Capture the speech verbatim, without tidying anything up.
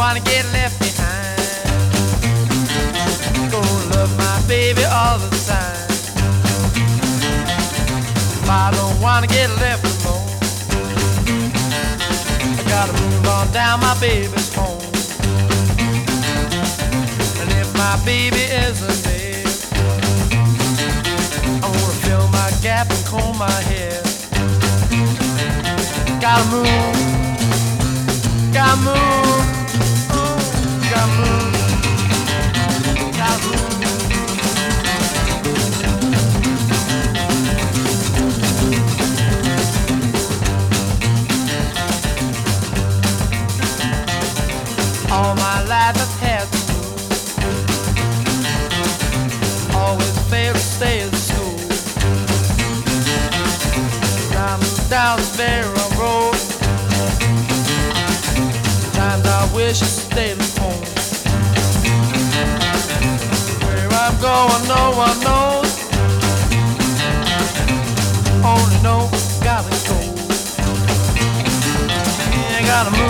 wanna get left behind. Gonna love my baby all the time. I don't wanna get left alone. I gotta move on down my baby's home. And if my baby isn't there, I wanna fill my gap and comb my hair. Gotta move, gotta move, oh, gotta move, gotta move. All my life I've had to move. Always failed to stay in school. I moved down the barren road. Sometimes I wish I stayed at home. Where I'm going, no one knows. Only know, gotta go. Yeah, gotta move.